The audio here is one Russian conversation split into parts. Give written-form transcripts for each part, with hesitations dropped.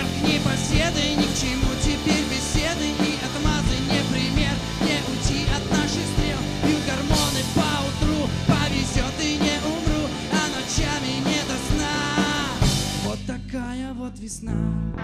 вверх, непоседы, ни к чему теперь беседы и отмазы не пример. Не уйти от наших стрел, пью гормоны поутру. Повезет и не умру, а ночами не до сна. Вот такая вот весна.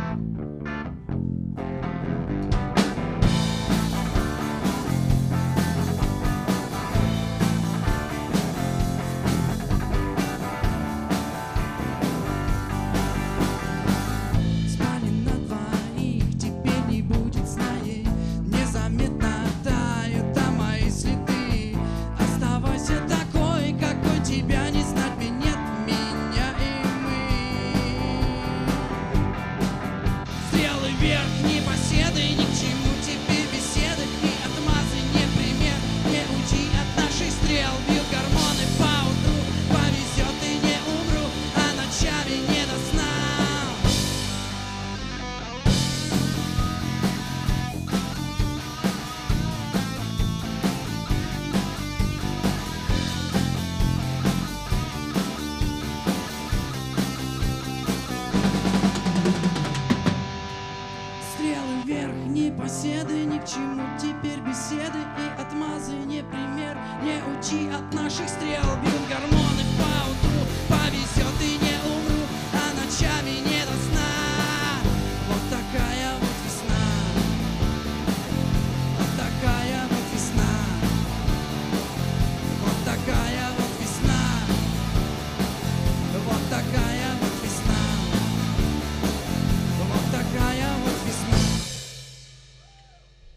Непоседы, ни к чему теперь беседы и отмазы не пример. Не учи от наших стрел, бьют гормоны поутру.